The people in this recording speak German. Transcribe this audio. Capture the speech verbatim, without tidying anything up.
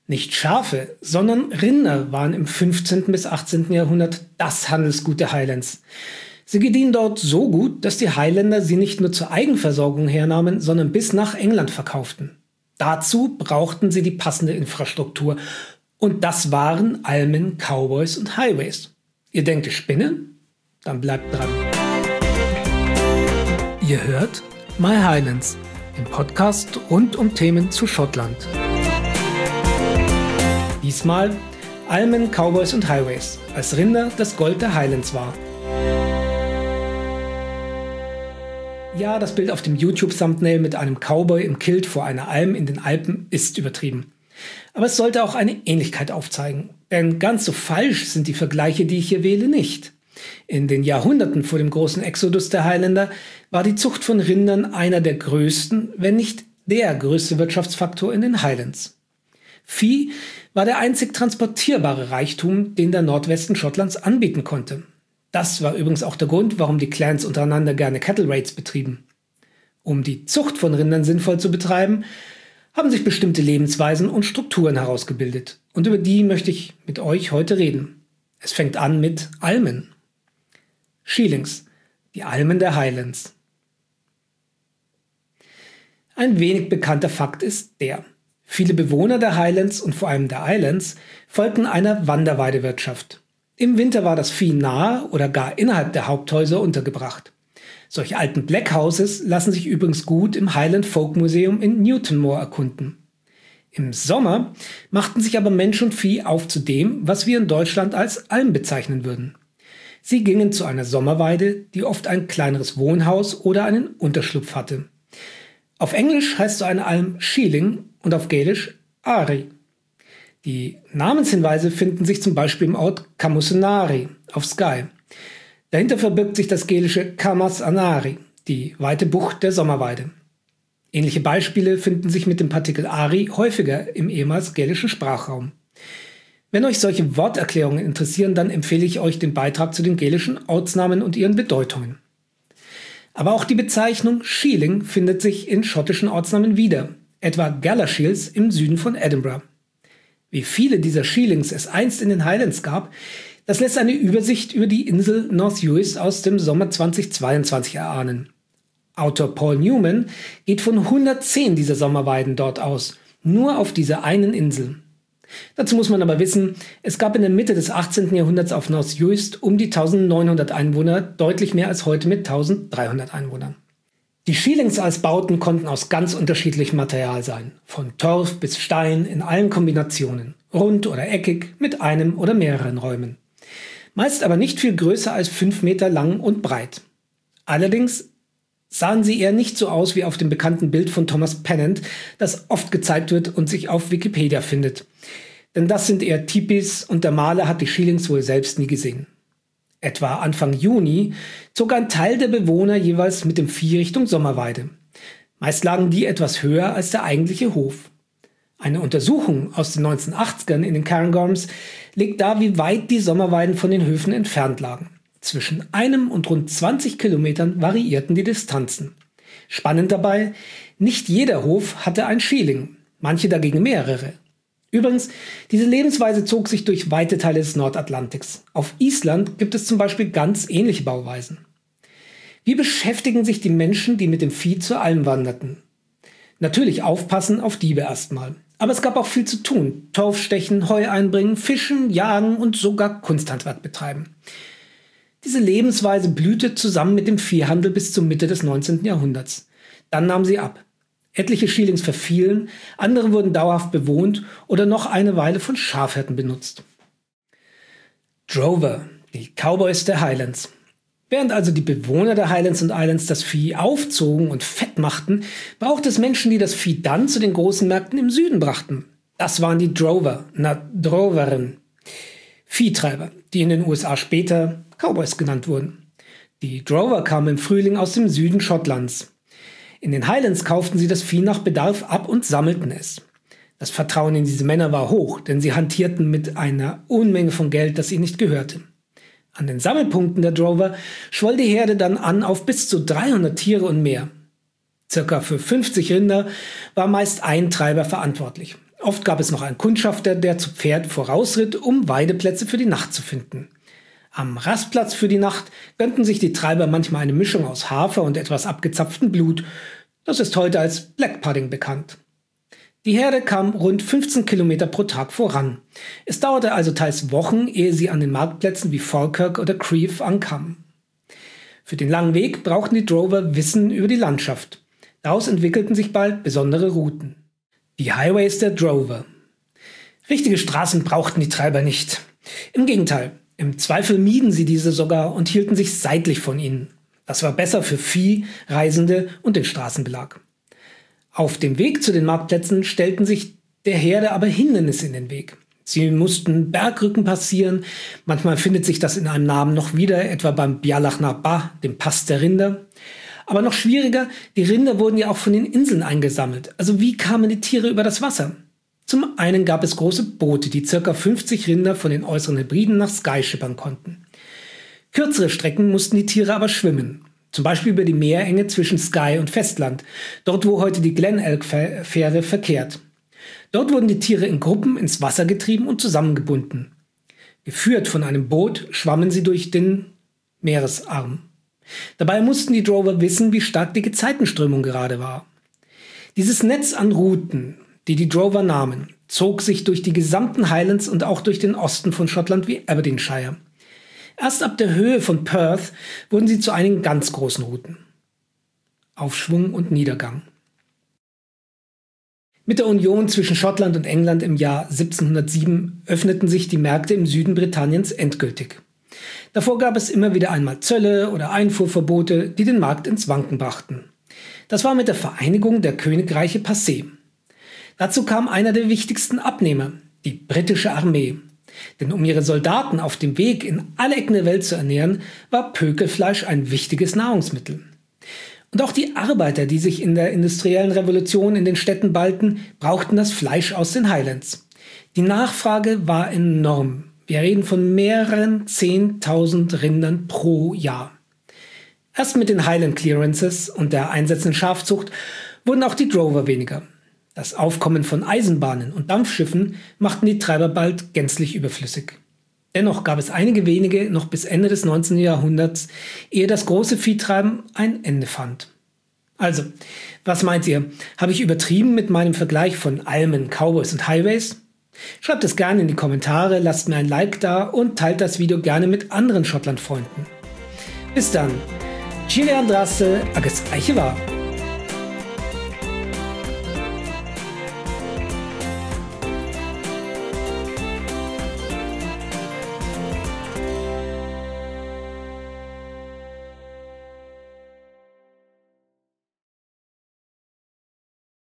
Nicht Schafe, sondern Rinder waren im fünfzehnten bis achtzehnten Jahrhundert das Handelsgut der Highlands. Sie gediehen dort so gut, dass die Highlander sie nicht nur zur Eigenversorgung hernahmen, sondern bis nach England verkauften. Dazu brauchten sie die passende Infrastruktur. Und das waren Almen, Cowboys und Highways. Ihr denkt, ich spinne? Dann bleibt dran. Ihr hört My Highlands, den Podcast rund um Themen zu Schottland. Diesmal Almen, Cowboys und Highways, als Rinder das Gold der Highlands war. Ja, das Bild auf dem YouTube-Thumbnail mit einem Cowboy im Kilt vor einer Alm in den Alpen ist übertrieben. Aber es sollte auch eine Ähnlichkeit aufzeigen, denn ganz so falsch sind die Vergleiche, die ich hier wähle, nicht. In den Jahrhunderten vor dem großen Exodus der Highlander war die Zucht von Rindern einer der größten, wenn nicht der größte Wirtschaftsfaktor in den Highlands. Vieh war der einzig transportierbare Reichtum, den der Nordwesten Schottlands anbieten konnte. Das war übrigens auch der Grund, warum die Clans untereinander gerne Cattle Raids betrieben. Um die Zucht von Rindern sinnvoll zu betreiben, haben sich bestimmte Lebensweisen und Strukturen herausgebildet. Und über die möchte ich mit euch heute reden. Es fängt an mit Almen. Sheilings, die Almen der Highlands. Ein wenig bekannter Fakt ist der: Viele Bewohner der Highlands und vor allem der Islands folgten einer Wanderweidewirtschaft. Im Winter war das Vieh nahe oder gar innerhalb der Haupthäuser untergebracht. Solche alten Black Houses lassen sich übrigens gut im Highland Folk Museum in Newtonmore erkunden. Im Sommer machten sich aber Mensch und Vieh auf zu dem, was wir in Deutschland als Alm bezeichnen würden. Sie gingen zu einer Sommerweide, die oft ein kleineres Wohnhaus oder einen Unterschlupf hatte. Auf Englisch heißt so eine Alm Sheiling und auf Gälisch Ari. Die Namenshinweise finden sich zum Beispiel im Ort Camusenari auf Skye. Dahinter verbirgt sich das gälische Camas Anari, die weite Bucht der Sommerweide. Ähnliche Beispiele finden sich mit dem Partikel Ari häufiger im ehemals gälischen Sprachraum. Wenn euch solche Worterklärungen interessieren, dann empfehle ich euch den Beitrag zu den gälischen Ortsnamen und ihren Bedeutungen. Aber auch die Bezeichnung Sheiling findet sich in schottischen Ortsnamen wieder, etwa Galashiels im Süden von Edinburgh. Wie viele dieser Sheilings es einst in den Highlands gab, das lässt eine Übersicht über die Insel North Uist aus dem Sommer zweitausendzweiundzwanzig erahnen. Autor Paul Newman geht von hundertzehn dieser Sommerweiden dort aus, nur auf dieser einen Insel. Dazu muss man aber wissen, es gab in der Mitte des achtzehnten Jahrhunderts auf North Uist um die eintausendneunhundert Einwohner, deutlich mehr als heute mit eintausenddreihundert Einwohnern. Die Sheilings als Bauten konnten aus ganz unterschiedlichem Material sein, von Torf bis Stein in allen Kombinationen, rund oder eckig, mit einem oder mehreren Räumen. Meist aber nicht viel größer als fünf Meter lang und breit. Allerdings sahen sie eher nicht so aus wie auf dem bekannten Bild von Thomas Pennant, das oft gezeigt wird und sich auf Wikipedia findet. Denn das sind eher Tipis und der Maler hat die Sheilings wohl selbst nie gesehen. Etwa Anfang Juni zog ein Teil der Bewohner jeweils mit dem Vieh Richtung Sommerweide. Meist lagen die etwas höher als der eigentliche Hof. Eine Untersuchung aus den neunzehnhundertachtzigern in den Cairngorms legt dar, wie weit die Sommerweiden von den Höfen entfernt lagen. Zwischen einem und rund zwanzig Kilometern variierten die Distanzen. Spannend dabei, nicht jeder Hof hatte ein Sheiling, manche dagegen mehrere. Übrigens, diese Lebensweise zog sich durch weite Teile des Nordatlantiks. Auf Island gibt es zum Beispiel ganz ähnliche Bauweisen. Wie beschäftigen sich die Menschen, die mit dem Vieh zur Alm wanderten? Natürlich aufpassen auf Diebe erstmal. Aber es gab auch viel zu tun. Torf stechen, Heu einbringen, fischen, jagen und sogar Kunsthandwerk betreiben. Diese Lebensweise blühte zusammen mit dem Viehhandel bis zur Mitte des neunzehnten Jahrhunderts. Dann nahm sie ab. Etliche Sheilings verfielen, andere wurden dauerhaft bewohnt oder noch eine Weile von Schafhirten benutzt. Drover, die Cowboys der Highlands. Während also die Bewohner der Highlands und Islands das Vieh aufzogen und fett machten, brauchte es Menschen, die das Vieh dann zu den großen Märkten im Süden brachten. Das waren die Drover, na Droveren, Viehtreiber, die in den U S A später Cowboys genannt wurden. Die Drover kamen im Frühling aus dem Süden Schottlands. In den Highlands kauften sie das Vieh nach Bedarf ab und sammelten es. Das Vertrauen in diese Männer war hoch, denn sie hantierten mit einer Unmenge von Geld, das ihnen nicht gehörte. An den Sammelpunkten der Drover schwoll die Herde dann an auf bis zu dreihundert Tiere und mehr. Circa für fünfzig Rinder war meist ein Treiber verantwortlich. Oft gab es noch einen Kundschafter, der zu Pferd vorausritt, um Weideplätze für die Nacht zu finden. Am Rastplatz für die Nacht gönnten sich die Treiber manchmal eine Mischung aus Hafer und etwas abgezapftem Blut. Das ist heute als Black Pudding bekannt. Die Herde kam rund fünfzehn Kilometer pro Tag voran. Es dauerte also teils Wochen, ehe sie an den Marktplätzen wie Falkirk oder Crieff ankam. Für den langen Weg brauchten die Drover Wissen über die Landschaft. Daraus entwickelten sich bald besondere Routen. Die Highways der Drover. Richtige Straßen brauchten die Treiber nicht. Im Gegenteil, im Zweifel mieden sie diese sogar und hielten sich seitlich von ihnen. Das war besser für Vieh, Reisende und den Straßenbelag. Auf dem Weg zu den Marktplätzen stellten sich der Herde aber Hindernisse in den Weg. Sie mussten Bergrücken passieren, manchmal findet sich das in einem Namen noch wieder, etwa beim Bealach na Ba, dem Pass der Rinder. Aber noch schwieriger, die Rinder wurden ja auch von den Inseln eingesammelt. Also wie kamen die Tiere über das Wasser? Zum einen gab es große Boote, die ca. fünfzig Rinder von den äußeren Hebriden nach Skye schippern konnten. Kürzere Strecken mussten die Tiere aber schwimmen. Zum Beispiel über die Meerenge zwischen Skye und Festland, dort wo heute die Glenelg-Fähre verkehrt. Dort wurden die Tiere in Gruppen ins Wasser getrieben und zusammengebunden. Geführt von einem Boot schwammen sie durch den Meeresarm. Dabei mussten die Drover wissen, wie stark die Gezeitenströmung gerade war. Dieses Netz an Routen, die die Drover nahmen, zog sich durch die gesamten Highlands und auch durch den Osten von Schottland wie Aberdeenshire. Erst ab der Höhe von Perth wurden sie zu einigen ganz großen Routen. Aufschwung und Niedergang. Mit der Union zwischen Schottland und England im Jahr siebzehnhundertsieben öffneten sich die Märkte im Süden Britanniens endgültig. Davor gab es immer wieder einmal Zölle oder Einfuhrverbote, die den Markt ins Wanken brachten. Das war mit der Vereinigung der Königreiche passé. Dazu kam einer der wichtigsten Abnehmer, die britische Armee. Denn um ihre Soldaten auf dem Weg in alle Ecken der Welt zu ernähren, war Pökelfleisch ein wichtiges Nahrungsmittel. Und auch die Arbeiter, die sich in der industriellen Revolution in den Städten ballten, brauchten das Fleisch aus den Highlands. Die Nachfrage war enorm. Wir reden von mehreren zehntausend Rindern pro Jahr. Erst mit den Highland Clearances und der einsetzenden Schafzucht wurden auch die Drover weniger. Das Aufkommen von Eisenbahnen und Dampfschiffen machten die Treiber bald gänzlich überflüssig. Dennoch gab es einige wenige noch bis Ende des neunzehnten Jahrhunderts, ehe das große Viehtreiben ein Ende fand. Also, was meint ihr? Habe ich übertrieben mit meinem Vergleich von Almen, Cowboys und Highways? Schreibt es gerne in die Kommentare, lasst mir ein Like da und teilt das Video gerne mit anderen Schottland-Freunden. Bis dann. Chile Andraste, agus Eiche war.